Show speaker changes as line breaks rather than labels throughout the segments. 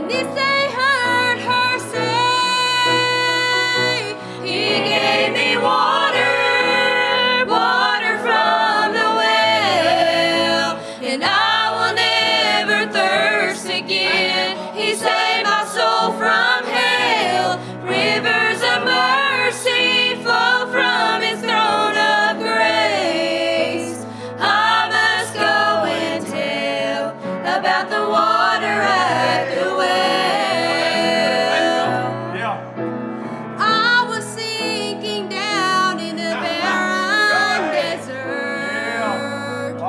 And this they heard her say, He gave me water, water from the well, and I will never thirst again. He saved my soul from hell. Rivers of mercy flow from His throne of grace. I must go and tell about the water at the well. I was sinking down in a barren desert,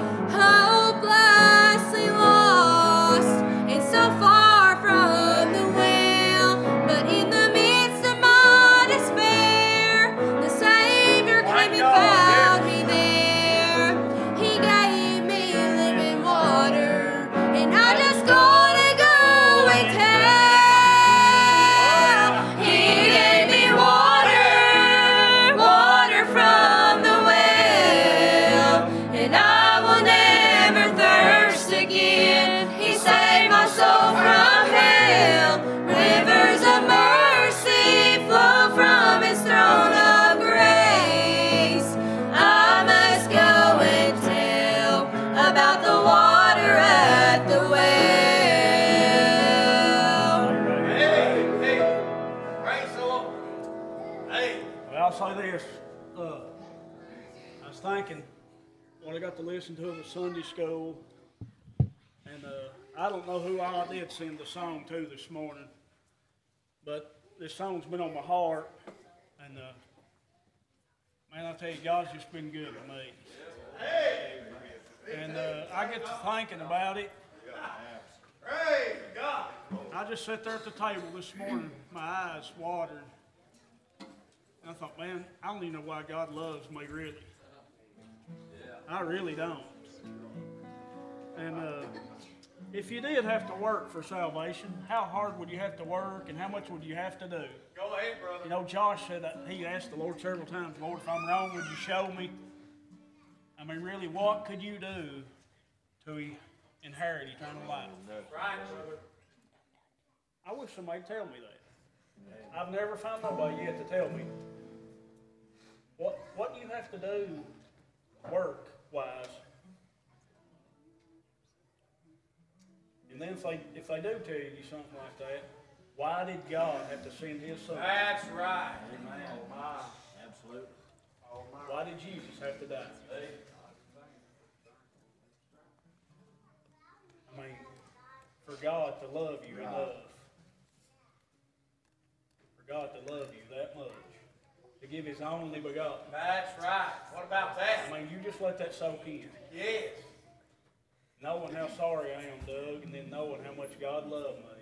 hopelessly lost and so far from the well. But in the midst of my despair, the Savior came and found me there. He gave me living water, and I just gotta go and tell. He gave me water, water from the well, and I will never thirst again. He saved my soul from hell. Rivers of mercy flow from His throne of grace. I must go and tell about the water at the well.
Hey, praise the Lord. Hey.
Well, I'll say this. I was thinking when I got to listen to the Sunday school, and I don't know who all I did sing the song to this morning, but this song's been on my heart, and man, I tell you, God's just been good to me. And I get to thinking about it.
Praise God.
I just sat there at the table this morning, my eyes watered. And I thought, man, I don't even know why God loves me, really. I really don't. And if you did have to work for salvation, how hard would you have to work and how much would you have to do?
Go ahead, brother.
You know, Josh said that he asked the Lord several times, Lord, if I'm wrong, would you show me? I mean, really, what could you do to inherit eternal life?
Right, brother.
I wish somebody would tell me that. I've never found nobody yet to tell me. What do you have to do work-wise? And then if they do tell you something like that, why did God have to send His Son?
That's right. Amen. Oh, my. Absolutely. Oh, my.
Why did Jesus have to die? I mean, for God to love you enough. For God to love you that much. To give His only begotten.
That's right. What about that?
I mean, you just let that soak in.
Yes.
Knowing how sorry I am, Doug, and then knowing how much God loved me.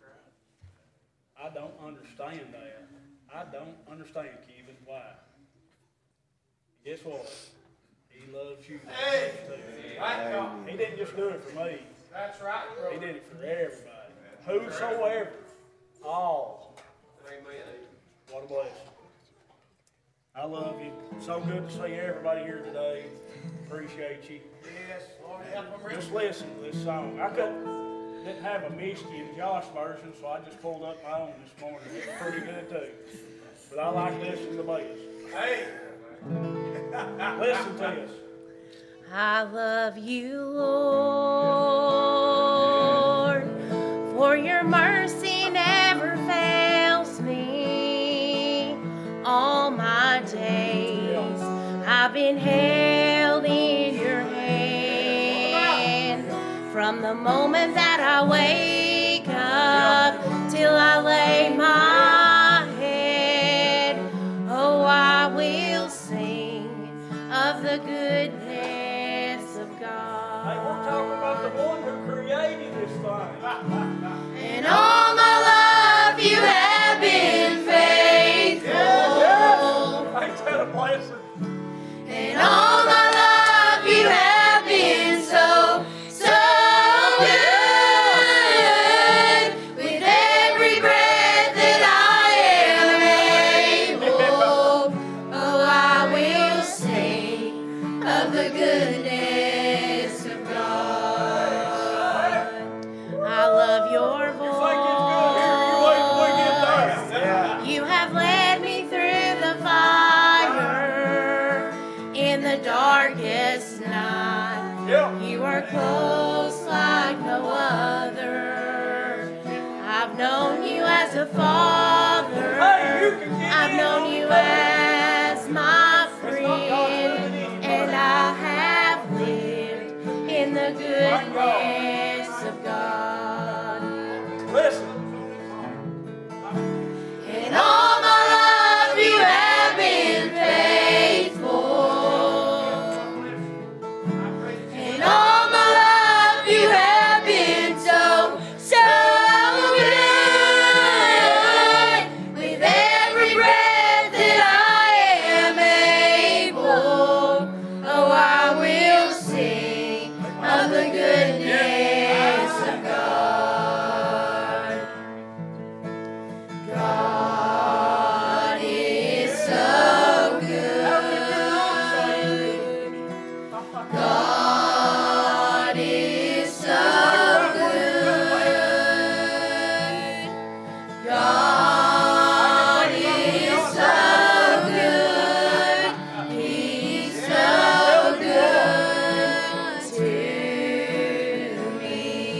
I don't understand that. I don't understand, Kevin, why. Guess what? He loves you
Hey.
too.
Right, God.
He didn't just do it for me.
That's right,
He
brother.
did it for everybody. Whosoever. All.
Amen.
What a blessing. I love you. So good to see everybody here today. Appreciate you.
Yes, Lord, help them reach.
Just listen to this song. I didn't have a Misty and Josh version, so I just pulled up my own this morning. It's pretty good too. But I like listening to bass.
Hey.
Listen to this.
I love you, Lord, for your mercy never fails me. All my days I've been held in your hand. From the moment that I wake up till I lay my head, oh, I will sing of the goodness of God.
Hey, we're talking about the one who created this thing.
And all my life you have been faithful.
Ain't that a blessing?
And all my life you have been so, so good. I've known you as a father. I've known you as my friend, and I have lived in the goodness of God.
Listen.
And all my life you have been faithful. And all my life you have been so, so good. With every breath that I am able, oh, I will sing of the goodness of God. God is so good. God is so good. God is so good. He's so good to me.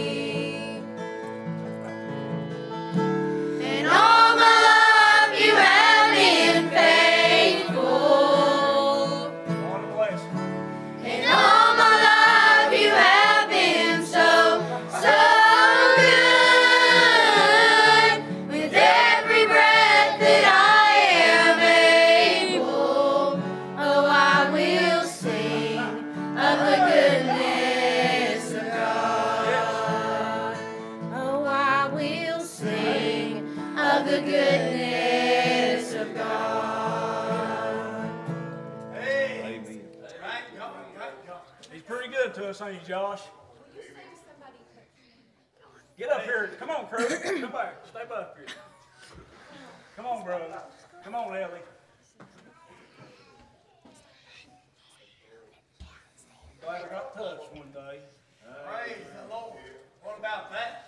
And all my life you have been faithful. And all my life you have been so, so good. With every breath that I am able, oh, I will sing of the goodness of God. Oh, I will sing of the goodness of God.
Amen.
He's pretty good to us, ain't he, Josh? Get up here. Come on, Crew. Come back. Step up here. Come on, brother. Come on, Ellie. Glad I got touched one day.
Praise the Lord. What about that?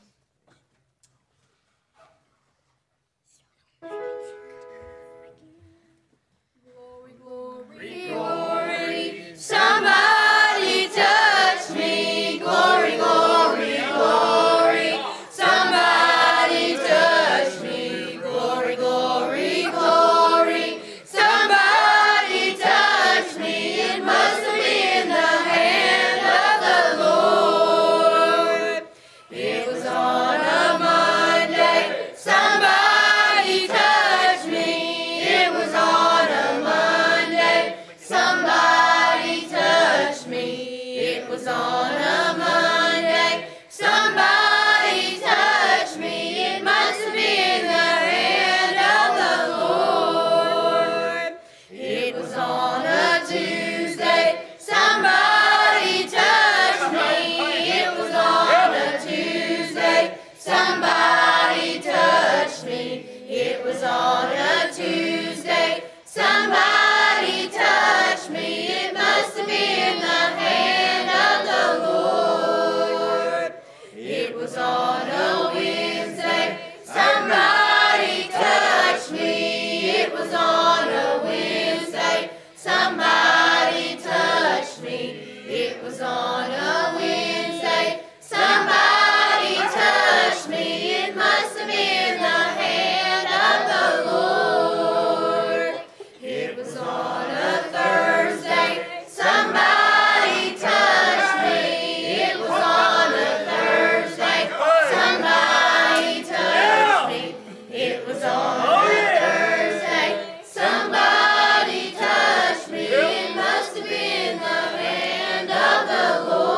Glory, glory, somebody touch me. Glory, glory, glory, somebody touch me. Glory, glory, glory, somebody touch me. It must have been the hand of the Lord. It was on a Monday, somebody touched me. It was on a Monday, somebody touched me. It was on a Monday, somebody touched me. It must have been the hand of the Lord. It was on a Tuesday, somebody touched me. It was on a Tuesday, somebody touched me. It was on a Tuesday, somebody touched me. It must have been the hand of the Lord. It was on a Wednesday, somebody touched me. It was on a Wednesday, somebody touched me. It was on a Wednesday, somebody touched me. It must have been the hand of the Lord. It was on a Thursday, somebody touched me. It was on a Thursday, somebody touched me. It was on a Thursday, somebody touched me. It must have been the hand of the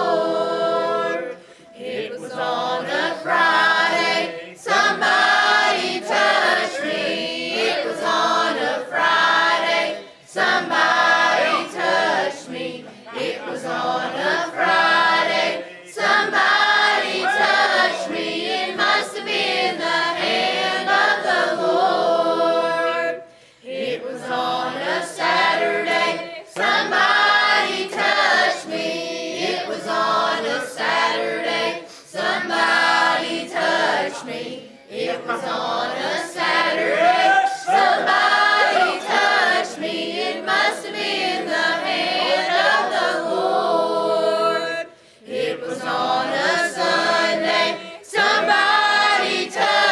Lord. It was on a Friday, somebody touched me. It was on a Friday, somebody touched me. It was on a Friday, somebody touched me. It must have been the hand of the Lord. It was on a Saturday, somebody touched me. It was on a Saturday, somebody touched me. It was on a Saturday, somebody touched me. It must have been the hand of the Lord. It was on a Sunday, somebody touched me.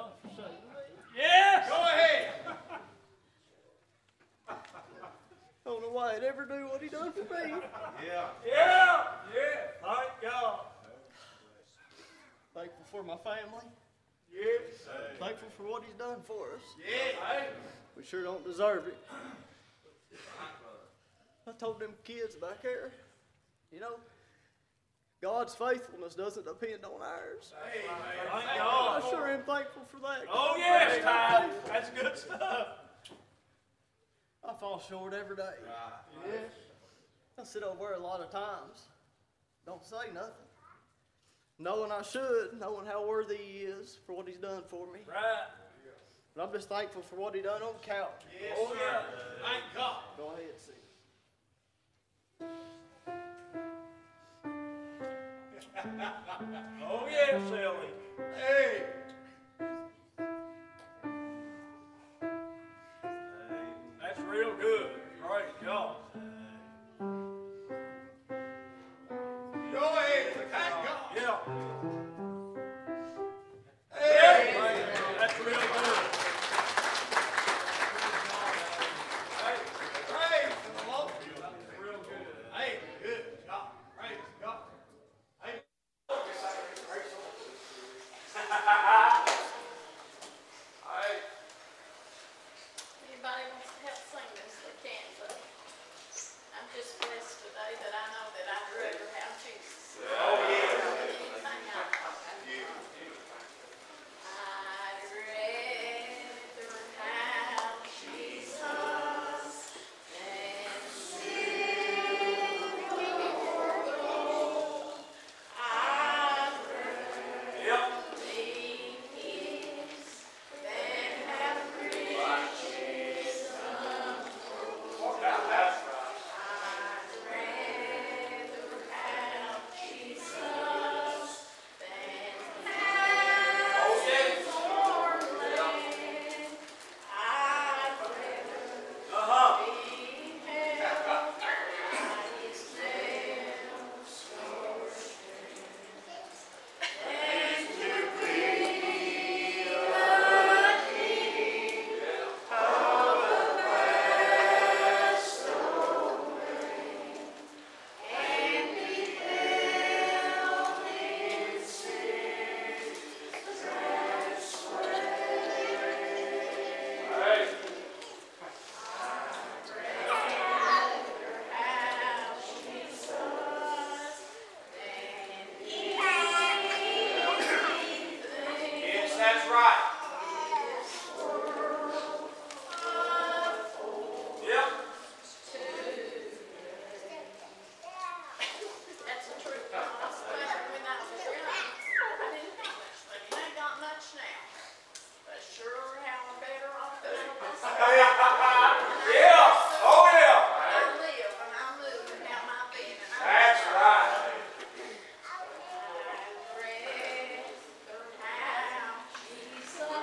Yes!
Go ahead.
I don't know why I'd ever do what he done for me.
Yeah.
Yeah! Yeah! Thank God.
Thankful for my family.
Yes.
Thankful for what he's done for us.
Hey.
We sure don't deserve it. I told them kids back there, you know, God's faithfulness doesn't depend on ours.
Thank
I
God.
sure am thankful for that.
Oh, yes, Ty. That's good stuff.
I fall short every day.
Yes.
I sit over there a lot of times, don't say nothing. Knowing I should, knowing how worthy he is for what he's done for me.
Right.
But I'm just thankful for what he done on Calvary.
Yes, oh, yeah. Thank God.
Go ahead, see.
Oh, yes, Ellie. Hey. That's real good. Praise God.
Go ahead. Thank God.
Yeah.
Hey.
That's real good.
Hey, praise the Lord. Real good. Hey, good job. Praise God. Hey.
Anybody wants to help sing this, they can, but I'm just blessed today that I know that I'd rather have Jesus. Oh, yeah. Anything else. I'd rather have Jesus than silver or gold. I'd rather
Yep.
be His than have riches untold. I'd rather have Jesus than houses or land. I'd rather be held by His nails so than to be a king of a vast domain and be held in sin's grass have Jesus than anything.
Yes, that's right.
Yep.
That's the truth. When I was young, I didn't have much money. I ain't got much now. But sure how I'm better off than I was.
Yeah. Oh, yeah.
I live and I move and have my being. And I'm
That's right.
I'd rather have Jesus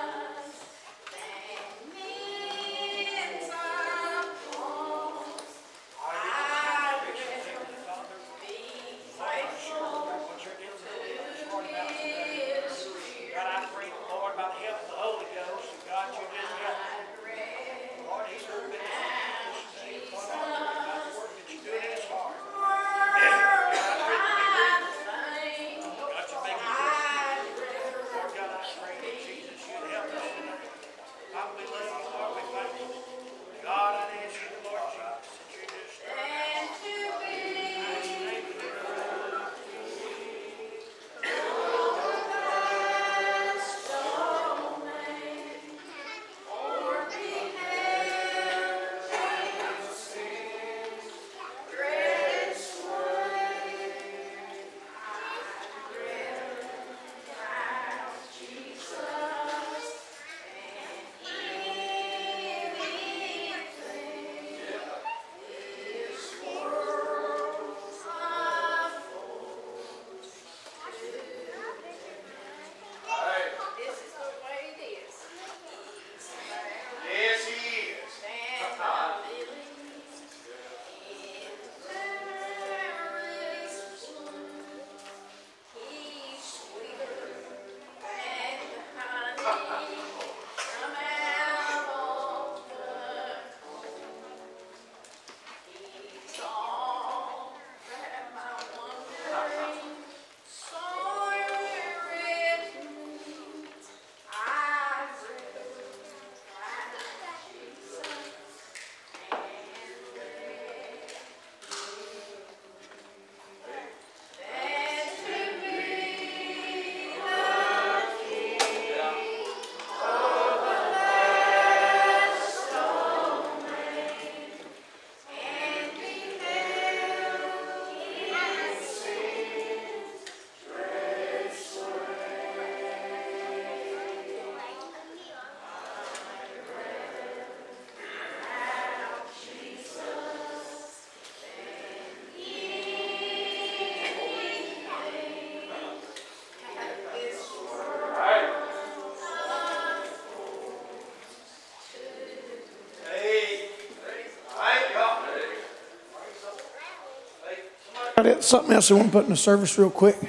Something else I want to put in the service real quick.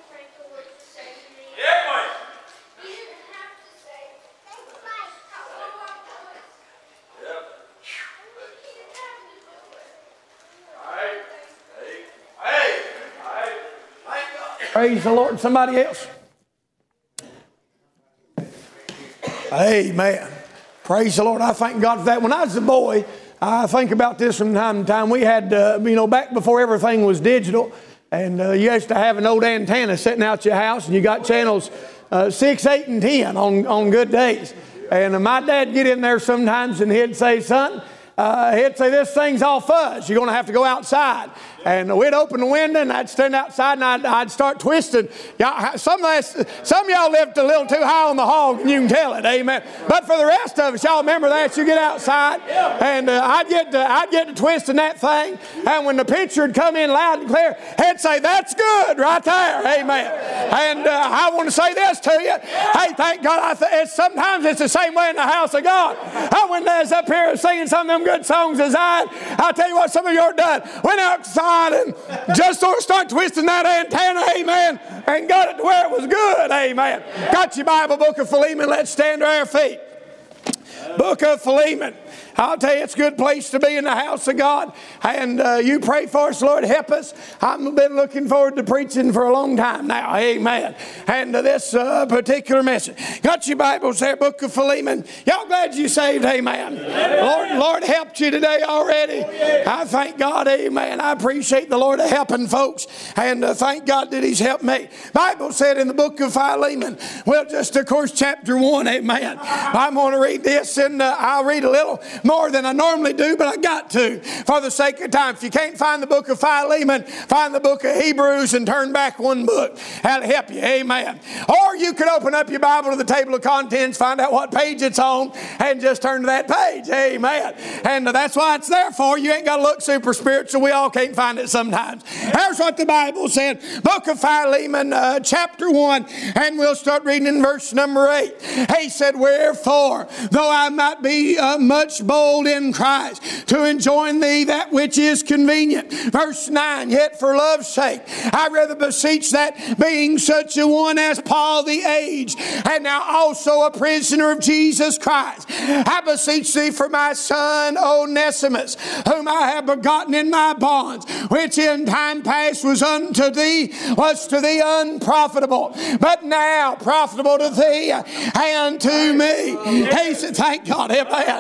Praise the Lord. Somebody else? Amen. Praise the Lord. I thank God for that. When I was a boy, I think about this from time to time. We had, back before everything was digital, and you used to have an old antenna sitting out your house, and you got channels 6, 8, and 10 on good days. And my dad get in there sometimes, and he'd say, son, he'd say, this thing's all fuzz. You're going to have to go outside. And we'd open the window, and I'd stand outside, and I'd start twisting. Some of y'all lived a little too high on the hog, and you can tell it, amen. But for the rest of us, y'all remember that. You get outside, and I'd get to twisting that thing. And when the pitcher would come in loud and clear, he'd say, that's good right there, amen. And I want to say this to you. Hey, thank God. Sometimes it's the same way in the house of God. When I was up here singing some of them good songs as I'll tell you what some of you are done. Went outside and just sort of start twisting that antenna, amen, and got it to where it was good, amen. Got your Bible, Book of Philemon. Let's stand to our feet. Book of Philemon. I'll tell you, it's a good place to be in the house of God. And you pray for us, Lord, help us. I've been looking forward to preaching for a long time now. Amen. And this particular message. Got your Bibles there, Book of Philemon. Y'all glad you saved? Amen. Lord helped you today already. I thank God. Amen. I appreciate the Lord helping folks. And thank God that He's helped me. Bible said in the Book of Philemon, well, just of course, chapter 1. Amen. I'm going to read this, and I'll read a little more than I normally do, but I got to for the sake of time. If you can't find the book of Philemon, find the book of Hebrews and turn back one book. That'll help you. Amen. Or you could open up your Bible to the table of contents, find out what page it's on, and just turn to that page. Amen. And that's why it's there for. You ain't got to look super spiritual. We all can't find it sometimes. Here's what the Bible said. Book of Philemon, chapter 1, and we'll start reading in verse number 8. He said, wherefore, though I might be much bold in Christ to enjoin thee that which is convenient. Verse 9, yet for love's sake I rather beseech that being such a one as Paul the aged, and now also a prisoner of Jesus Christ, I beseech thee for my son Onesimus, whom I have begotten in my bonds, which in time past was to thee unprofitable, but now profitable to thee and to me. He said, thank God.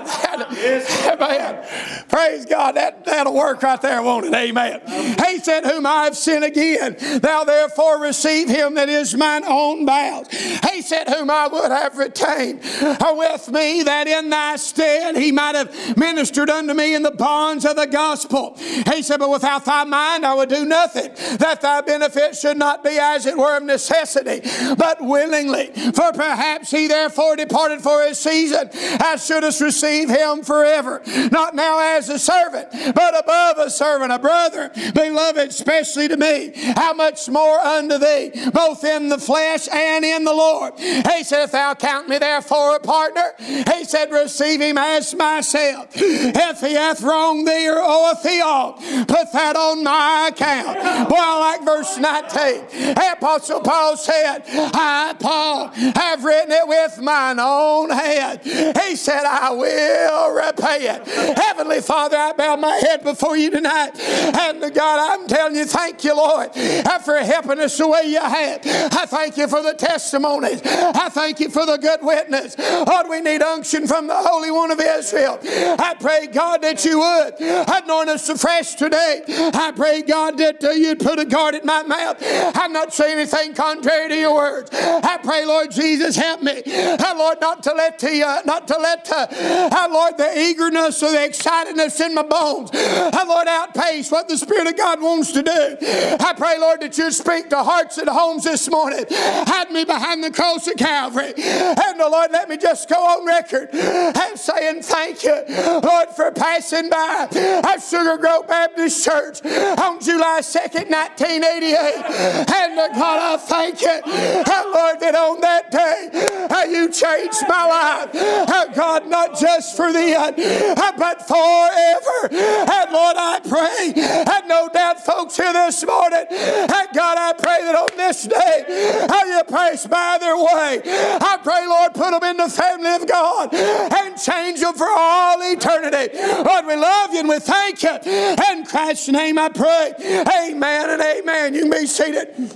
Amen. Praise God. That'll work right there, won't it? Amen. He said, whom I have sinned again, thou therefore receive him that is mine own bowels. He said, whom I would have retained with me, that in thy stead he might have ministered unto me in the bonds of the gospel. He said, but without thy mind I would do nothing, that thy benefit should not be as it were of necessity, but willingly. For perhaps he therefore departed for a season, as shouldest receive him forever, not now as a servant, but above a servant, a brother, beloved especially to me. How much more unto thee, both in the flesh and in the Lord. He said, if thou count me therefore a partner, he said, receive him as myself. If he hath wronged thee or oweth thee aught, put that on my account. Well, I like verse 19. Apostle Paul said, I, Paul, have written it with mine own hand. He said, I will repay it. Heavenly Father, I bow my head before you tonight. And God, I'm telling you, thank you, Lord, for helping us the way you have. I thank you for the testimonies. I thank you for the good witness. Lord, we need unction from the Holy One of Israel. I pray, God, that you would anoint us afresh today. I pray, God, that you'd put a guard at my mouth. I'm not saying anything contrary to your words. I pray, Lord Jesus, help me. Lord, not to let Lord, the eagerness or the excitedness in my bones, Lord, outpace what the Spirit of God wants to do. I pray, Lord, that you'd speak to hearts and homes this morning. Hide me behind the cross of Calvary. And Lord, let me just go on record and saying thank you, Lord, for passing by at Sugar Grove Baptist Church on July 2nd, 1988. And God, I thank you, Lord, that on that day you changed my life. God, not just for then, but forever. And Lord, I pray, and no doubt folks here this morning, and God, I pray that on this day, how you pass by their way. I pray, Lord, put them in the family of God and change them for all eternity. Lord, we love you and we thank you. In Christ's name I pray. Amen and amen. You can be seated.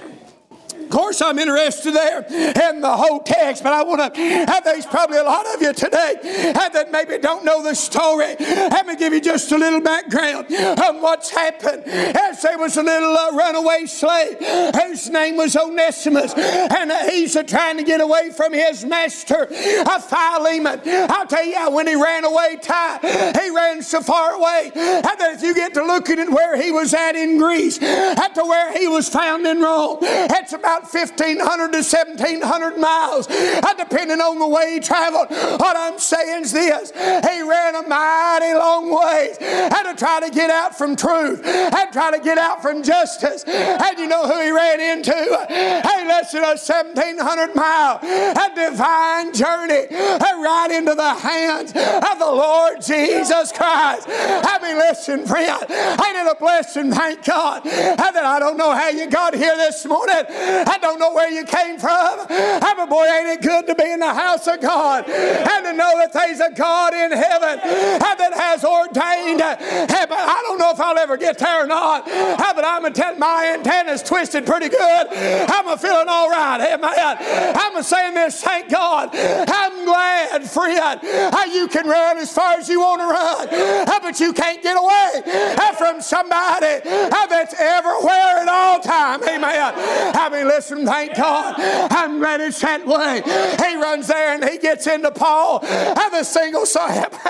Of course, I'm interested there in the whole text, but I want to have there's probably a lot of you today that maybe don't know the story. Let me give you just a little background on what's happened. As there was a little runaway slave whose name was Onesimus, and he's trying to get away from his master, Philemon. I'll tell you, when he ran away, he ran so far away that if you get to looking at where he was at in Greece, to where he was found in Rome, it's about 1,500 to 1,700 miles, depending on the way he traveled. What I'm saying is this: he ran a mighty long ways and to try to get out from truth and try to get out from justice. And you know who he ran into? Hey, listen, a 1,700-mile divine journey right into the hands of the Lord Jesus Christ. I mean, listen, friend, ain't it a blessing? Thank God that I don't know how you got here this morning. I don't know where you came from. But boy, ain't it good to be in the house of God and to know that there's a God in heaven that has ordained. But I don't know if I'll ever get there or not. But I'm going to tell my antenna's twisted pretty good. I'm feeling all right. Amen. I'm saying this, thank God. I'm glad, friend, you can run as far as you want to run. But you can't get away from somebody that's everywhere at all time. Amen. I mean, listen, thank God. I'm glad it's that way. He runs there and he gets into Paul, the single soul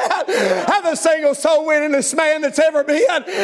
winningest man that's ever been.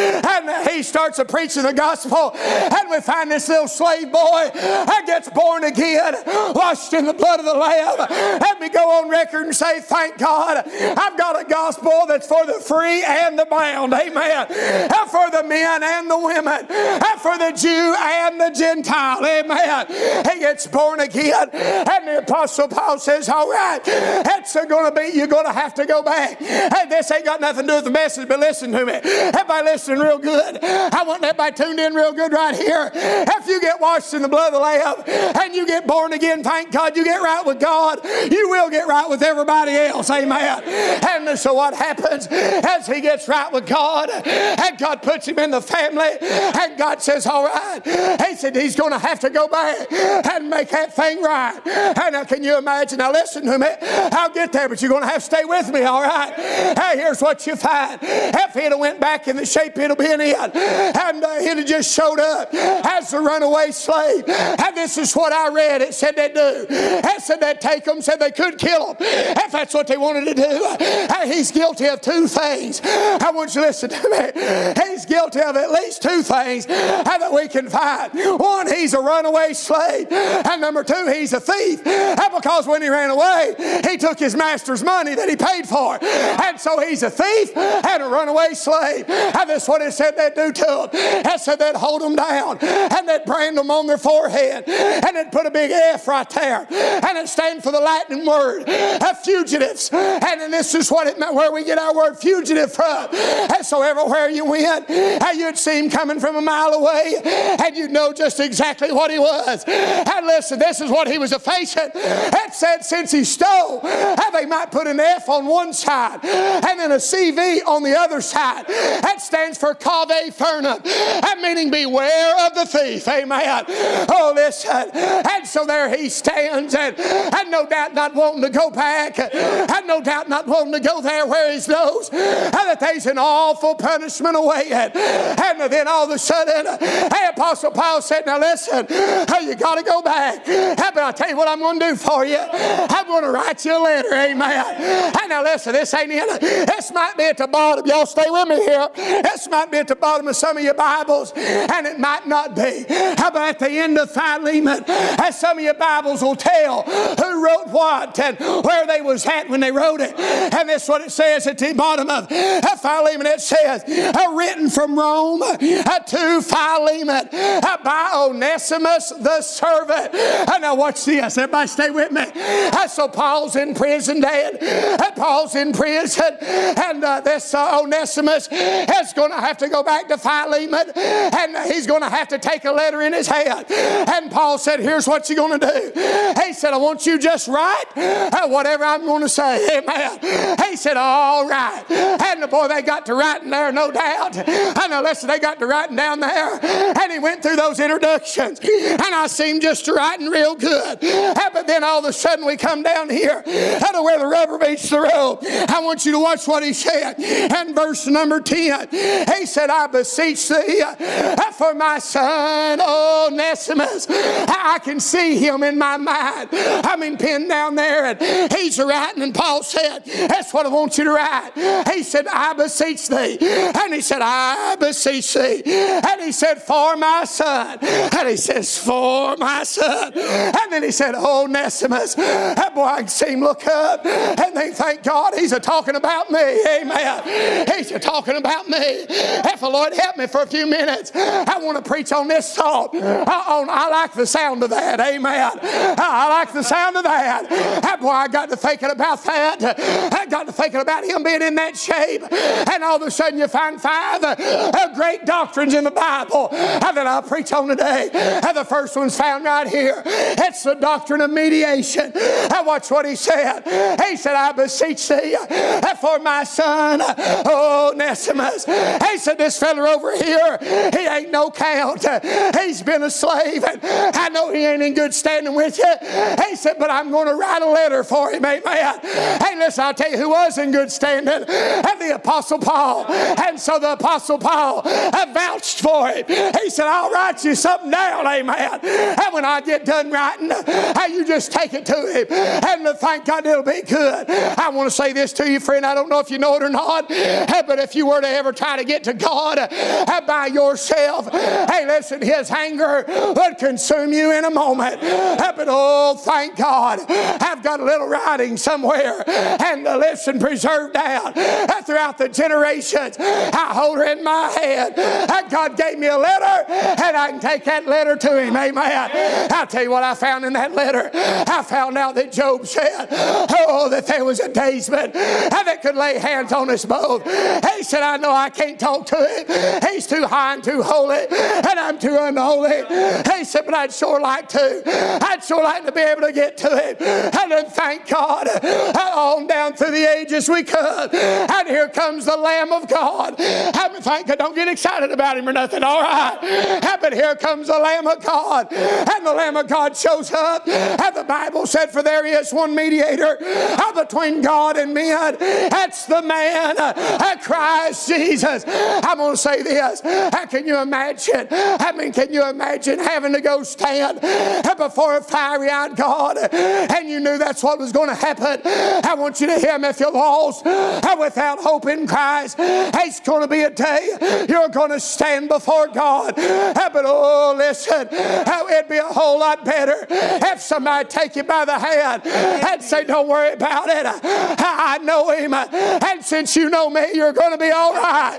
And he starts preaching the gospel. And we find this little slave boy that gets born again, washed in the blood of the Lamb. Let me go on record and say, thank God, I've got a gospel that's for the free and the bound. Amen. For the men and the women, for the Jew and the Gentile. Amen. He gets born again, and the Apostle Paul says, all right, it's going to be, you're going to have to go back. And this ain't got nothing to do with the message, but listen to me. Everybody listening real good. I want everybody tuned in real good right here. If you get washed in the blood of the Lamb and you get born again, thank God, you get right with God, you will get right with everybody else. Amen. And so what happens as he gets right with God, and God puts him in the family, and God says, all right, he said he's going to have to go back and make that thing right. And now can you imagine? Now listen to me. I'll get there, but you're going to have to stay with me, all right? Hey, here's what you find. If he'd have went back in the shape he'd have been in, and he'd have just showed up as a runaway slave, and this is what I read. It said they'd do. It said they'd take him, said they could kill him if that's what they wanted to do. He's guilty of two things. I want you to listen to me. He's guilty of at least two things that we can find. One, he's a runaway slave. And number two, he's a thief. Because when he ran away, he took his master's money that he paid for. And so he's a thief and a runaway slave. And that's what it said they'd do to him. It said they'd hold him down and they'd brand them on their forehead. And they'd put a big F right there. And it stands for the Latin word, fugitives. And then this is what it meant, where we get our word fugitive from. And so everywhere you went, you'd see him coming from a mile away, and you'd know just exactly what he was. And listen, this is what he was facing. It said since he stole, they might put an F on one side and then a CV on the other side. That stands for cave furnum, meaning beware of the thief. Amen. Oh, listen. And so there he stands, and no doubt not wanting to go back, and no doubt not wanting to go there where he knows that there's an awful punishment awaiting. And then all of a sudden, hey, Apostle Paul said, now listen, you got to go back. But I'll tell you what I'm going to do for you. I'm going to write you a letter. Amen. And now listen, this ain't in. This might be at the bottom. Y'all stay with me here. This might be at the bottom of some of your Bibles, and it might not be. How about at the end of Philemon, as some of your Bibles will tell who wrote what and where they was at when they wrote it. And that's what it says at the bottom of Philemon. It says, written from Rome to Philemon by Onesimus the servant. Now watch this. Everybody stay with me. So Paul's in prison, Dad. Paul's in prison. And this Onesimus is going to have to go back to Philemon. And he's going to have to take a letter in his hand. And Paul said, here's what you're going to do. He said, I want you just write whatever I'm going to say. Amen. He said, all right. And the boy, they got to writing there, no doubt. And now listen, they got to writing down there. And he went through those introductions. And I see him just writing real good. But then all of a sudden we come down here to where the rubber meets the road. I want you to watch what he said. And verse number 10, he said, I beseech thee for my son Onesimus. I can see him in my mind. I mean, pinned down there, and he's writing, and Paul said, that's what I want you to write. He said, I beseech thee. And he said, I beseech thee. And he said, for my son. And he says, for my son. And then he said, Onesimus. That boy, I can see him look up and they thank God he's talking about me. Amen. He's talking about me. If the Lord help me for a few minutes, I want to preach on this thought. I like the sound of that. Amen. I like the sound of that. That boy, I got to thinking about that. I got to thinking about him being in that shape. And all of a sudden you find 5 great doctrines in the Bible that I'll preach on today. And the first one's found right here. It's the doctrine of mediation. And watch what he said. He said, I beseech thee for my son Onesimus. He said, this fella over here, he ain't no count. He's been a slave. And I know he ain't in good standing with you. He said, but I'm going to write a letter for him. Amen. Hey, listen, I'll tell you who was in good standing. And the Apostle Paul. And so the Apostle Paul vouched for him. He said, I'll write you something down. Amen. And when I get done writing, you just take it to him. And thank God it'll be good. I want to say this to you, friend. I don't know if you know it or not. But if you were to ever try to get to God by yourself, hey, listen, his anger would consume you in a moment. But oh, thank God, I've got a little writing somewhere. And listen, preserved down throughout the generations. I hold her in my hand. God gave me a letter, and I can take that letter to him. Amen. I'll tell you what I found in that letter. I found out that Job said, that there was a daysman that could lay hands on us both. He said, I know I can't talk to him. He's too high and too holy, and I'm too unholy. He said, but I'd sure like to. I'd sure like to be able to get to him. And then thank God, on down through the ages we come. And here comes the Lamb of God. Thank God, don't get excited about him or nothing, all right? But here comes the Lamb of God. And the Lamb of God shows up. And the Bible said, for there is one mediator between God and men. That's the man, Christ Jesus. I'm going to say this. Can you imagine? Can you imagine having to go stand before a fiery-eyed God, and you knew that's what was going to happen? I want you to hear me. If you're lost without hope in Christ, it's going to be a day you're going to stand before God. But oh, listen, it'd be a whole lot better if somebody take you by the hand and say, don't worry about it. I know him. And since you know me, you're going to be all right.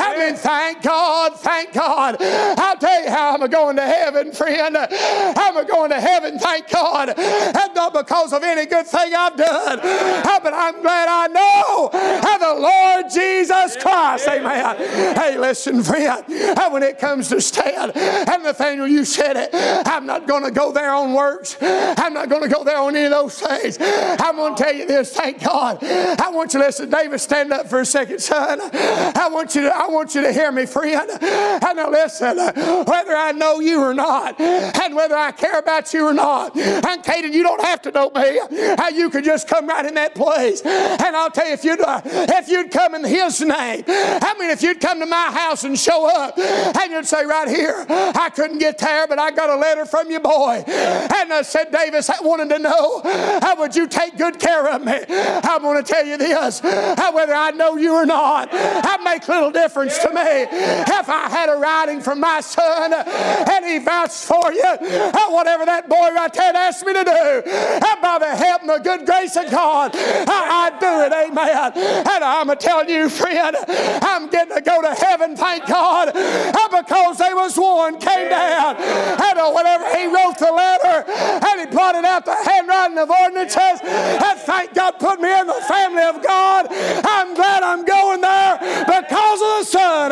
Thank God, thank God. I'll tell you how I'm going to heaven, friend. I'm going to heaven, thank God. And not because of any good thing I've done, but I'm glad I know the Lord Jesus Christ. Amen. Hey, listen, friend, when it comes to stand, and Nathaniel, you said it, I'm not going to go there on works. I'm not going to go there on any of those things. I'm going to tell you this, thank God. I want you to listen. David, stand up for a second, son. I want you to hear me, friend. And now listen, whether I know you or not, and whether I care about you or not, and Caden, you don't have to know me. You can just come right in that place. praise. And I'll tell you, if you'd come in His name, I mean, if you'd come to my house and show up, and you'd say, right here, I couldn't get there, but I got a letter from your boy. And I said, Davis, I wanted to know, how would you take good care of me? I'm going to tell you this, whether I know you or not, that makes little difference to me. If I had a writing from my son, and he vouched for you, whatever that boy right there asked me to do, by the help and the good grace of God, I'd do it, amen. And I'm telling you, friend, I'm getting to go to heaven, thank God, because there was one came down, and whenever he wrote the letter, and he blotted out the handwriting of ordinances, and thank God put me in the family of God. I'm glad I'm going there because of the Son,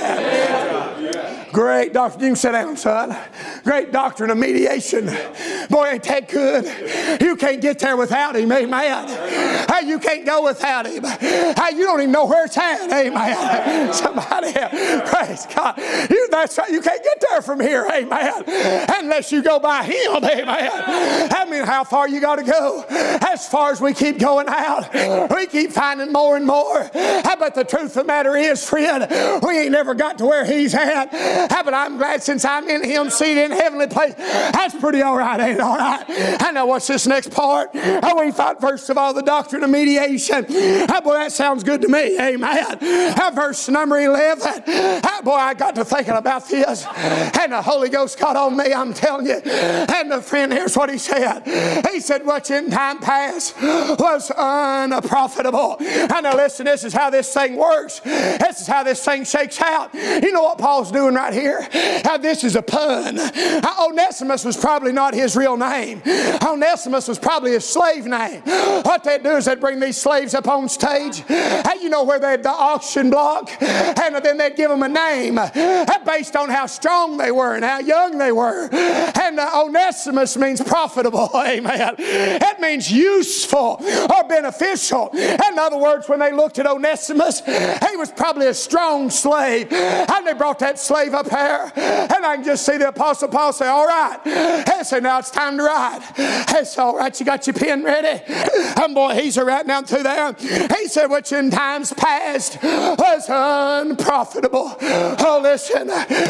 amen. Great doctrine. You can sit down, son. Great doctrine of mediation. Boy, ain't that good. You can't get there without Him, amen. Hey, you can't go without Him. Hey, you don't even know where it's at, amen. Somebody else. Praise God. That's right. You can't get there from here, amen, unless you go by Him, amen. I mean, how far you got to go? As far as we keep going out, we keep finding more and more. But the truth of the matter is, friend, we ain't never got to where He's at. But I'm glad since I'm in Him, seated in heavenly place. That's pretty all right, ain't it? All right. I know what's this next part. We find first of all the doctrine of mediation. Boy, that sounds good to me, amen. Verse number 11. Boy, I got to thinking about this, and the Holy Ghost got on me, I'm telling you. And the friend, here's what he said. He said, which in time past was unprofitable. And now listen, this is how this thing works. This is how this thing shakes out. You know what Paul's doing right here? How this is a pun. Onesimus was probably not his real name. Onesimus was probably his slave name. What they'd do is they'd bring these slaves up on stage. Hey, you know where they had the auction block? And then they'd give them a name based on how strong they were and how young they were. And Onesimus means profitable. Amen. It means useful or beneficial. In other words, when they looked at Onesimus, he was probably a strong slave. And they brought that slave up here. And I can just see the Apostle Paul say, all right. He said, now it's time to ride. He said, all right, you got your pen ready? And boy, he's right down through there. He said, which in times past was unprofitable. Oh, listen,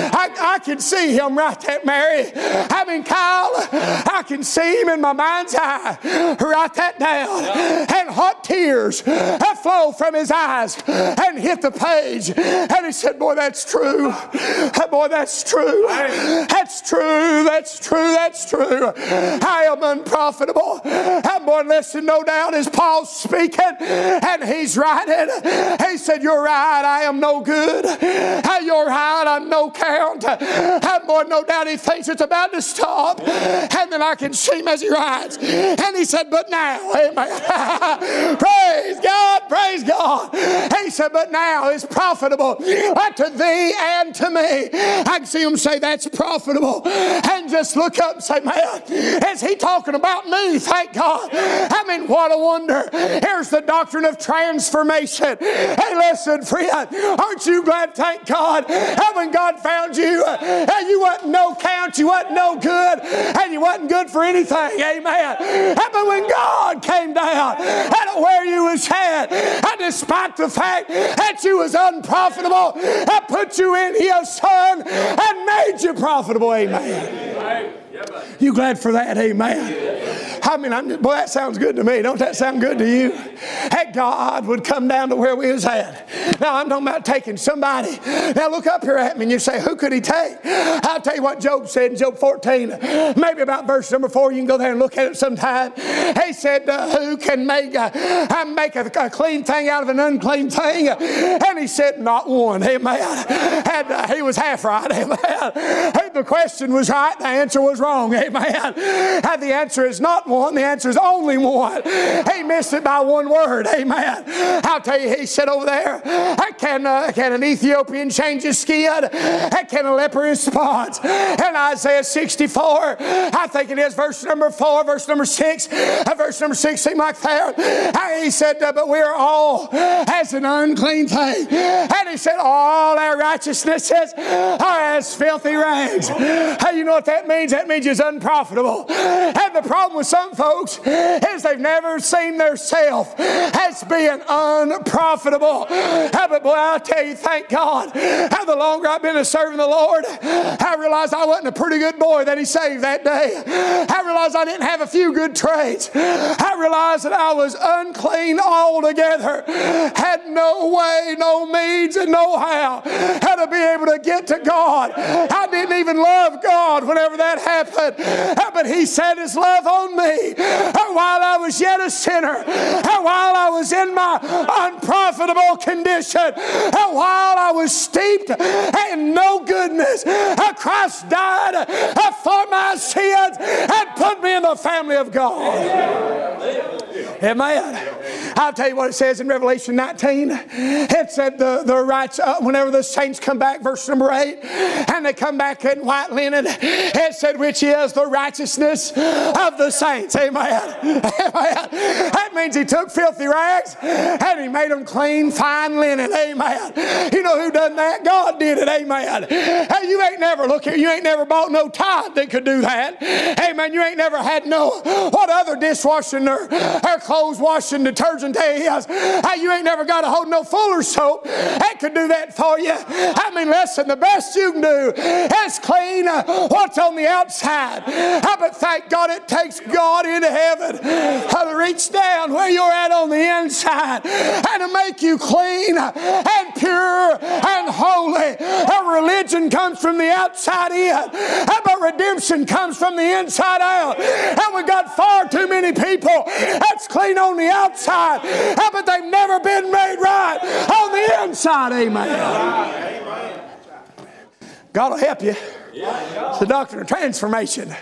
I can see him right there, Mary. I mean, Kyle, I can see him in my mind's eye. Write that down. And hot tears flow from his eyes and hit the page. And he said, boy, that's true. Boy, that's true. That's true. That's true. That's true. I am unprofitable. And boy, listen, no doubt as Paul's speaking and he's writing, he said, you're right, I am no good. You're right, I'm no count. And boy, no doubt he thinks it's about to stop. And then I can see him as he writes. And he said, but now, amen. Praise God, praise God. He said, but now is profitable to thee and to me. I can see him say, that's profitable. And just look up and say, man, is he talking about me? Thank God. I mean, what a wonder. Here's the doctrine of transformation. Hey, listen, friend, aren't you glad, thank God, when God found you, you wasn't no count, you wasn't no good, and you wasn't good for anything, amen. But when God came down at where you was at, and despite the fact that you was unprofitable, I put you in His Son and made you profitable, amen. You glad for that, amen. I mean, boy, that sounds good to me. Don't that sound good to you? That God would come down to where we was at. Now, I'm talking about taking somebody. Now, look up here at me and you say, who could He take? I'll tell you what Job said in Job 14, maybe about verse number 4. You can go there and look at it sometime. He said, who can make a clean thing out of an unclean thing? And he said, not one, amen. And he was half right, amen. The question was right, the answer was wrong, amen. And the answer is not one, the answer is only one. He missed it by one word, amen. I'll tell you, he said over there, can an Ethiopian change his skin? Can a leper his spots? And Isaiah 64, I think it is verse number 4, verse number 6, verse number 6 seemed like there. He said, but we are all as an unclean thing. And he said, all our righteousnesses are as filthy rags. Hey, you know what that means? That means you're unprofitable. And the problem with some folks is they've never seen themselves as being unprofitable. But boy, I'll tell you, thank God, how the longer I've been serving the Lord, I realized I wasn't a pretty good boy that He saved that day. I realized I didn't have a few good traits. I realized that I was unclean altogether. Had no way, no means, and no how to be able to get to God. I didn't even love God whenever that happened. But He set His love on me while I was yet a sinner, while I was in my unprofitable condition, while I was steeped in no goodness. Christ died for my sins and put me in the family of God. Amen. I'll tell you what it says in Revelation 19. It said the rights, whenever the saints come back, verse number 8, and they come back in white linen, it said, which is the righteousness of the saints. Amen. Amen. That means He took filthy rags and He made them clean, fine linen. Amen. You know who done that? God did it. Amen. Hey, you ain't never, look here, you ain't never bought no tithe that could do that. Amen. You ain't never had no, what other dishwashing or clothes washing detergent there is. Hey, you ain't never got to hold no Fuller's soap that could do that for you. I mean, listen, the best you can do is clean what's on the outside. But thank God it takes God into heaven to reach down where you're at on the inside and to make you clean and pure and holy. Religion comes from the outside in, but redemption comes from the inside out. And we've got far too many people that's clean on the outside, but they've never been made right on the inside. Amen. God will help you. It's the doctrine of transformation.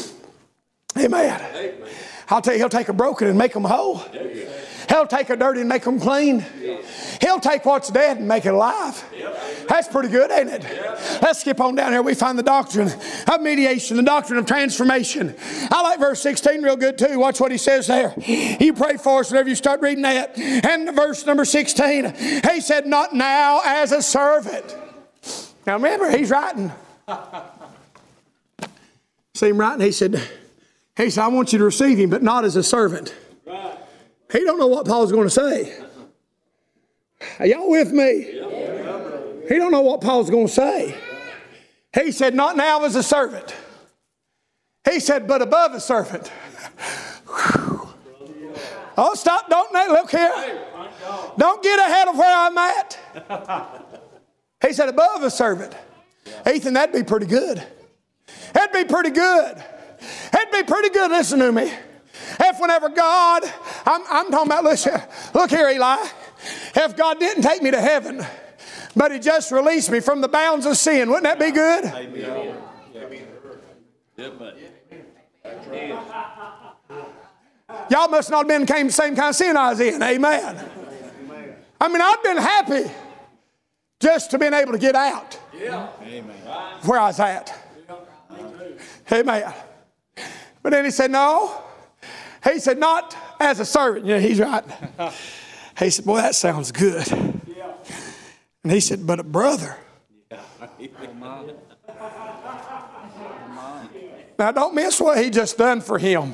Amen. I'll tell you, He'll take a broken and make them whole. He'll take a dirty and make them clean. He'll take what's dead and make it alive. That's pretty good, ain't it? Let's skip on down here. We find the doctrine of mediation, the doctrine of transformation. I like verse 16 real good too. Watch what he says there. You pray for us whenever you start reading that. And verse number 16, he said, not now as a servant. Now remember, he's writing. See him writing? He said, I want you to receive him, but not as a servant. He don't know what Paul's going to say. Are y'all with me? He don't know what Paul's going to say. He said, not now as a servant. He said, but above a servant. Oh, stop. Don't look here. Don't get ahead of where I'm at. He said, above a servant. Ethan, that'd be pretty good. That'd be pretty good. That'd be pretty good. Listen to me. If whenever God, I'm talking about, listen, look here, Eli. If God didn't take me to heaven, but He just released me from the bounds of sin, wouldn't that be good? Amen. Y'all must not have been the same kind of sin I was in. Amen. I mean, I've been happy just to been able to get out where I was at. Amen. But then he said, no. He said, not as a servant. Yeah, he's right. He said, boy, that sounds good. And he said, but a brother. Now, don't miss what he just done for him.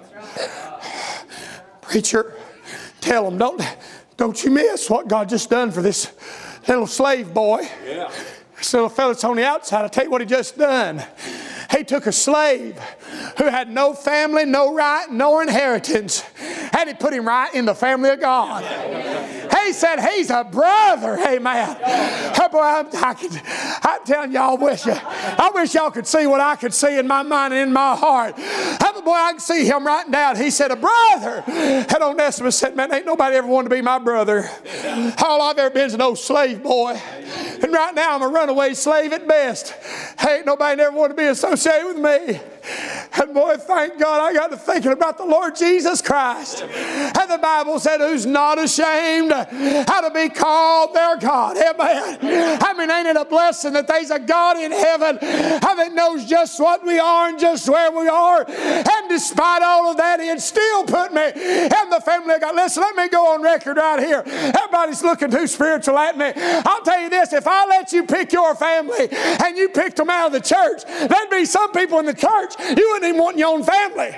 Preacher, tell him, don't you miss what God just done for this little slave boy. This little fella that's on the outside. I'll tell you what he just done. He took a slave who had no family, no right, no inheritance, and he put him right in the family of God. He said he's a brother. Amen. Oh, boy, I'm telling y'all, I wish y'all could see what I could see in my mind and in my heart. Boy, I can see him writing down. He said, a brother. And Onesimus said, man, ain't nobody ever wanted to be my brother. All I've ever been is an old slave boy. And right now I'm a runaway slave at best. Ain't nobody never wanted to be associated with me. And boy, thank God I got to thinking about the Lord Jesus Christ. And the Bible said, who's not ashamed how to be called their God. Amen. I mean, ain't it a blessing that there's a God in heaven that knows just what we are and just where we are. And despite all of that, He'd still put me in the family of God. Listen, let me go on record right here. Everybody's looking too spiritual at me. I'll tell you this, if I let you pick your family and you picked them out of the church, there'd be some people in the church you wouldn't even want in your own family.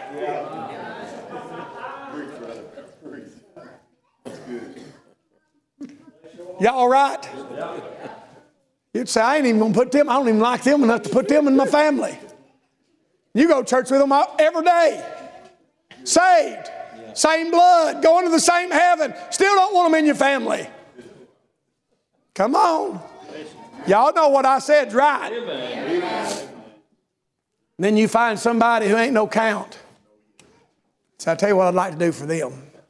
Y'all all right? You'd say, I ain't even going to put them, I don't even like them enough to put them in my family. You go to church with them every day. Saved. Same blood. Going to the same heaven. Still don't want them in your family. Come on. Y'all know what I said's right. Then you find somebody who ain't no count. So I tell you what I'd like to do for them.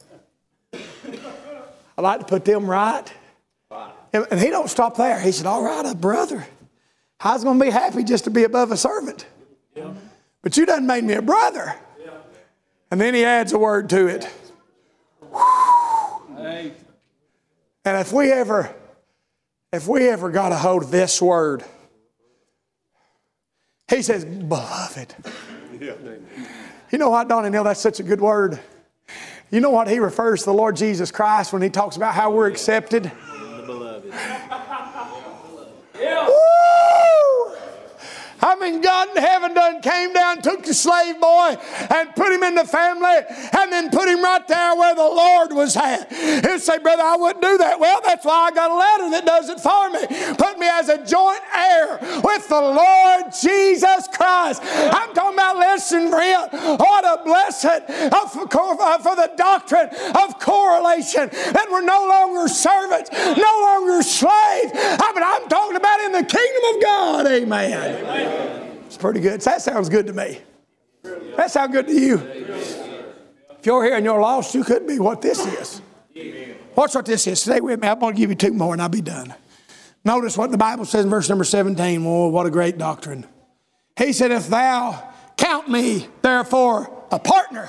I'd like to put them right. And he don't stop there. He said, all right, brother, I was going to be happy just to be above a servant. But you done made me a brother. And then he adds a word to it. And if we ever got a hold of this word, he says, beloved. You know what, Donnie Neal, that's such a good word. You know what he refers to the Lord Jesus Christ when he talks about how we're accepted? The beloved. Woo! I mean, God in heaven done came down, took the slave boy and put him in the family and then put him right there where the Lord was at. He'd say, brother, I wouldn't do that. Well, that's why I got a letter that does it for me. Put me as a joint heir with the Lord Jesus Christ. I'm talking about, listen, friend, what a blessing for the doctrine of correlation, that we're no longer servants, no longer slaves. I'm talking about in the kingdom of God. Amen. It's pretty good. That sounds good to me. That sounds good to you. If you're here and you're lost, you could be what this is. Watch what this is. Stay with me. I'm going to give you two more and I'll be done. Notice what the Bible says in verse number 17. Oh, what a great doctrine. He said, if thou count me, therefore, a partner.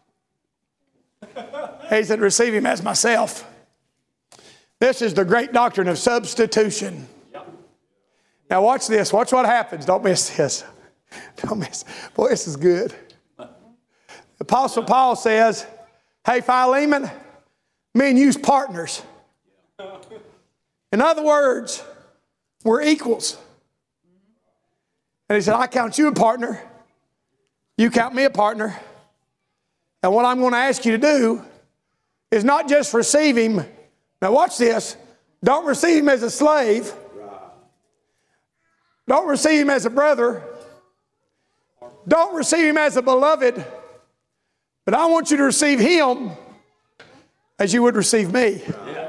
He said, receive him as myself. This is the great doctrine of substitution. Now watch this. Watch what happens. Don't miss this. Don't miss. Boy, this is good. The Apostle Paul says, hey, Philemon, me and you's partners. In other words, we're equals. And he said, I count you a partner. You count me a partner. And what I'm going to ask you to do is not just receive him. Now watch this. Don't receive him as a slave. Don't receive him as a brother. Don't receive him as a beloved. But I want you to receive him as you would receive me.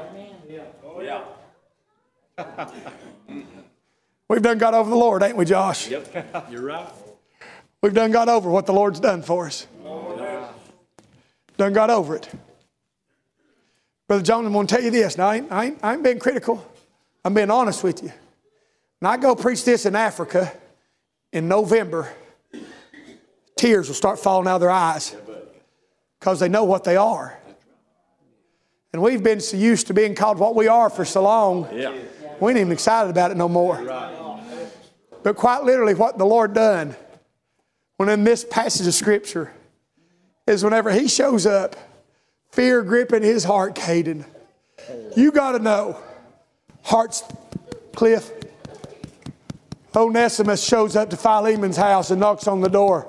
We've done got over the Lord, ain't we, Josh?
Yep, you're right.
We've done got over what the Lord's done for us. Done got over it. Brother John, I'm going to tell you this. Now, I ain't being critical. I'm being honest with you. When I go preach this in Africa in November, tears will start falling out of their eyes because they know what they are. And we've been so used to being called what we are for so long, we ain't even excited about it no more. But quite literally what the Lord done when in this passage of Scripture is whenever He shows up, fear gripping his heart, Caden, you got to know, heart's Cliff, Onesimus shows up to Philemon's house and knocks on the door.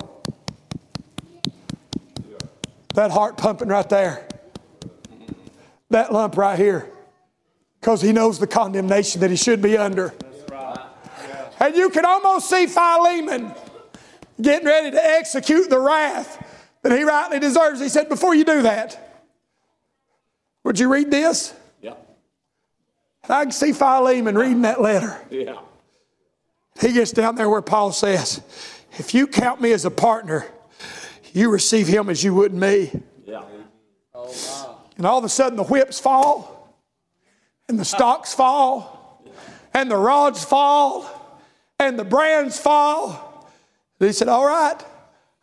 That heart pumping right there. That lump right here. Because he knows the condemnation that he should be under. And you can almost see Philemon getting ready to execute the wrath that he rightly deserves. He said, before you do that, would you read this? Yeah. I can see Philemon reading that letter. Yeah. He gets down there where Paul says, if you count me as a partner, you receive him as you would me. Yeah. Oh, wow. And all of a sudden the whips fall, and the stocks fall, and the rods fall, and the brands fall. And he said, all right,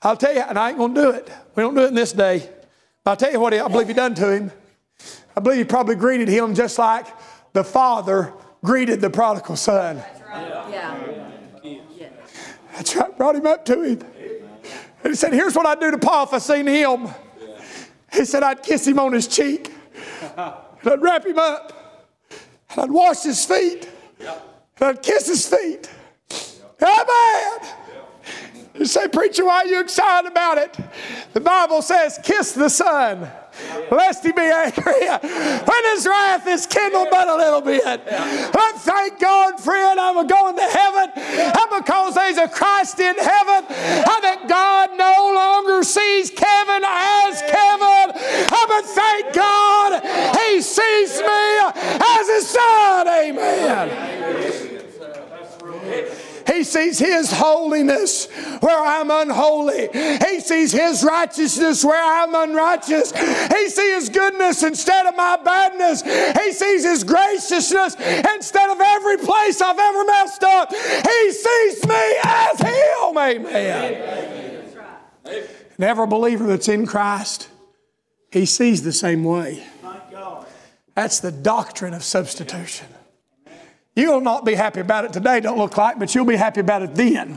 I'll tell you, and I ain't going to do it. We don't do it in this day. But I'll tell you what I believe he done to him. I believe he probably greeted him just like the father greeted the prodigal son.
That's right. Yeah.
That's right. Brought him up to him. And he said, here's what I'd do to Paul if I seen him. He said, I'd kiss him on his cheek. And I'd wrap him up. And I'd wash his feet. And I'd kiss his feet. Amen. You say, preacher, why are you excited about it? The Bible says, kiss the Son, lest he be angry when his wrath is kindled but a little bit. But thank God, friend, I'm going to heaven. And because there's a Christ in heaven, and that God no longer sees Kevin as Kevin. But thank God he sees me as his son. Amen. He sees his holiness where I'm unholy. He sees his righteousness where I'm unrighteous. He sees his goodness instead of my badness. He sees his graciousness instead of every place I've ever messed up. He sees me as him. Amen. And every believer that's in Christ, he sees the same way. That's the doctrine of substitution. You'll not be happy about it today, don't look like, but you'll be happy about it then.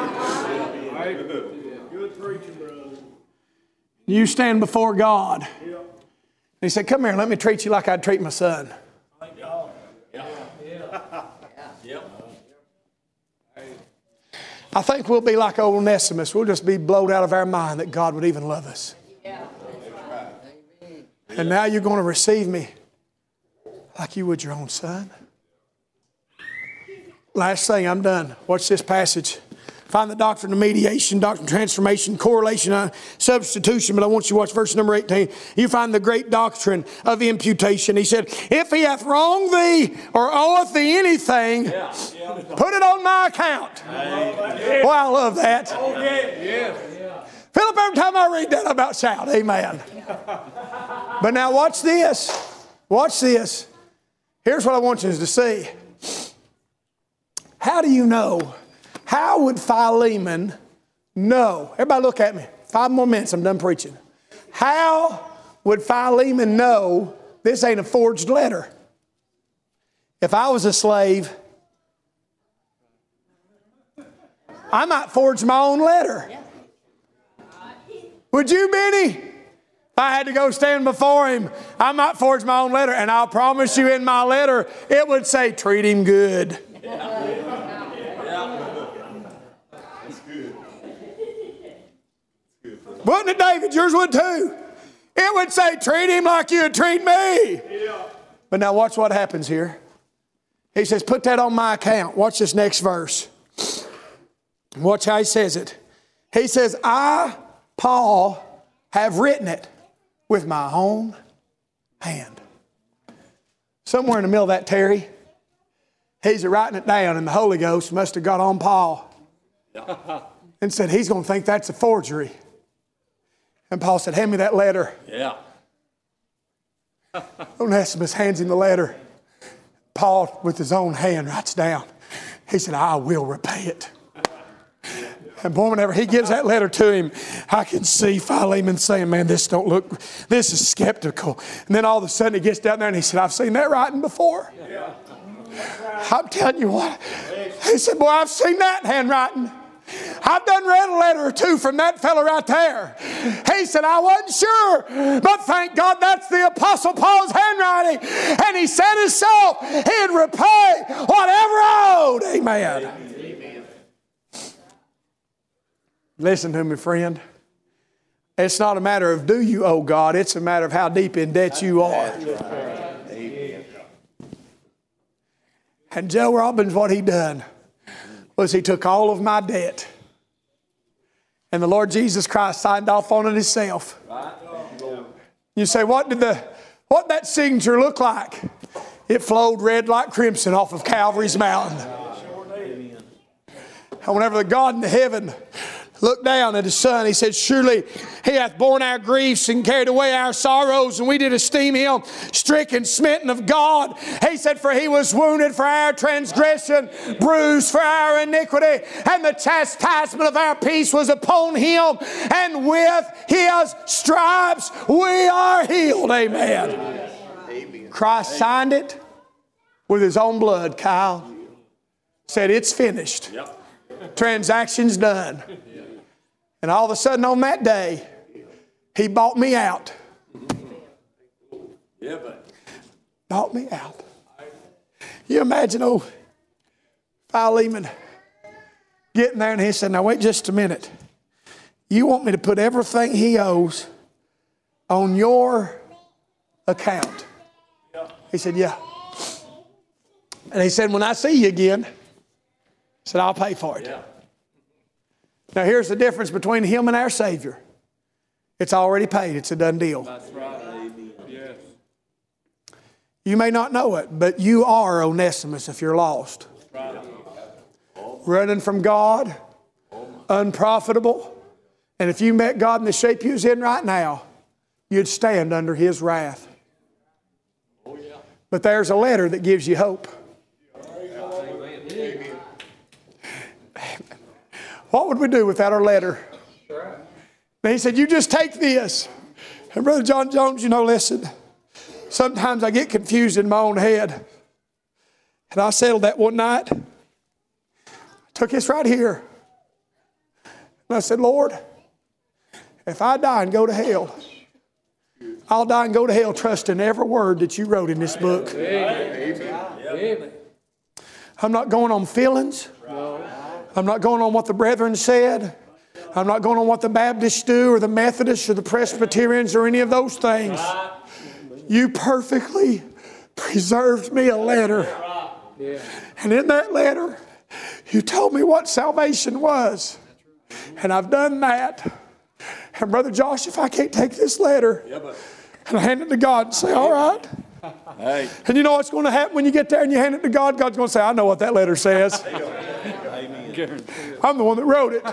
Good preaching, brother.
You stand before God. He said, come here, let me treat you like I'd treat my son. I think we'll be like old Onesimus. We'll just be blowed out of our mind that God would even love us. And now you're going to receive me like you would your own son. Last thing, I'm done. Watch this passage. Find the doctrine of mediation, doctrine of transformation, correlation, substitution. But I want you to watch verse number 18. You find the great doctrine of imputation. He said, if he hath wronged thee or oweth thee anything, put it on my account. Boy, I love that. Philip, every time I read that, I'm about to shout, amen. But now watch this. Watch this. Here's what I want you to see. How do you know? How would Philemon know? Everybody look at me. 5 more minutes, I'm done preaching. How would Philemon know this ain't a forged letter? If I was a slave, I might forge my own letter. Would you, Benny? If I had to go stand before him, I might forge my own letter. And I'll promise you in my letter, it would say, treat him good. Wouldn't it, David? Yours would too. It would say, treat him like you would treat me. But now watch what happens here. He says, put that on my account. Watch this next verse. Watch how he says it. He says, I, Paul, have written it with my own hand. Somewhere in the middle of that, Terry, he's writing it down, and the Holy Ghost must have got on Paul and said, he's going to think that's a forgery. And Paul said, hand me that letter. Onesimus hands him the letter. Paul, with his own hand, writes down. He said, I will repay it. And boy, whenever he gives that letter to him, I can see Philemon saying, man, this is skeptical. And then all of a sudden he gets down there and he said, I've seen that writing before. I'm telling you what. He said, boy, I've seen that handwriting. I've done read a letter or two from that fellow right there. He said, I wasn't sure, but thank God that's the Apostle Paul's handwriting. And he said himself, he'd repay whatever owed. Amen. Listen to me, friend. It's not a matter of do you owe God. It's a matter of how deep in debt you are. And Joe Robbins, what he done was he took all of my debt. And the Lord Jesus Christ signed off on it himself. You say, what that signature look like? It flowed red like crimson off of Calvary's mountain. And whenever the God in heaven looked down at his son. He said, surely he hath borne our griefs and carried away our sorrows, and we did esteem him stricken, smitten of God. He said, for he was wounded for our transgression, bruised for our iniquity, and the chastisement of our peace was upon him, and with his stripes we are healed. Amen. Amen. Christ signed it with his own blood, Kyle. Said, it's finished. Yep. Transaction's done. And all of a sudden on that day, he bought me out. Yeah, but bought me out. You imagine old Philemon getting there, and he said, now wait just a minute. You want me to put everything he owes on your account? He said, yeah. And he said, when I see you again, he said, I'll pay for it. Yeah. Now here's the difference between him and our Savior. It's already paid. It's a done deal. That's right. Amen. Yes. You may not know it, but you are Onesimus if you're lost. Right. Running from God, unprofitable. And if you met God in the shape you was in right now, you'd stand under his wrath. Oh, yeah. But there's a letter that gives you hope. What would we do without our letter? And he said, you just take this. And Brother John Jones, you know, listen, sometimes I get confused in my own head. And I settled that one night. I took this right here. And I said, Lord, if I die and go to hell, I'll die and go to hell trusting every word that you wrote in this book. Amen. I'm not going on feelings. I'm not going on what the brethren said. I'm not going on what the Baptists do or the Methodists or the Presbyterians or any of those things. You perfectly preserved me a letter. And in that letter, you told me what salvation was. And I've done that. And Brother Josh, if I can't take this letter and hand it to God and say, all right. Hey. And you know what's going to happen when you get there and you hand it to God? God's going to say, I know what that letter says. I'm the one that wrote it.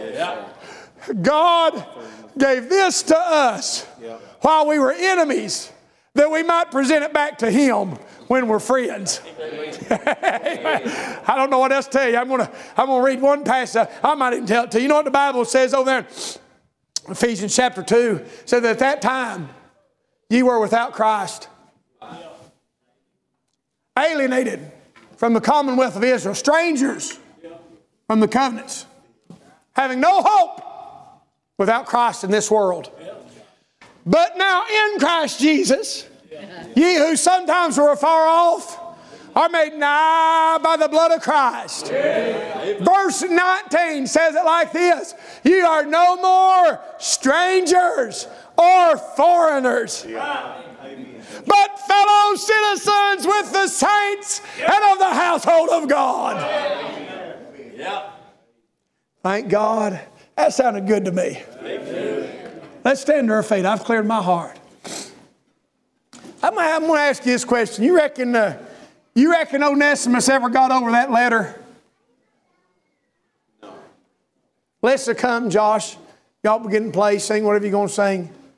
God gave this to us while we were enemies, that we might present it back to him when we're friends. I don't know what else to tell you. I'm going to read one passage. I might even tell it to you. You know what the Bible says over there? Ephesians chapter 2 said that at that time ye were without Christ, alienated from the commonwealth of Israel, strangers from the covenants, having no hope without Christ in this world. But now in Christ Jesus, ye who sometimes were afar off are made nigh by the blood of Christ. Verse 19 says it like this: ye are no more strangers or foreigners, but fellow citizens with the saints and of the household of God. Thank God. That sounded good to me. Let's stand to our feet. I've cleared my heart. I'm going to ask you this question. You reckon Onesimus ever got over that letter? No. Let's come, Josh. Y'all begin to play, sing whatever you're going to sing.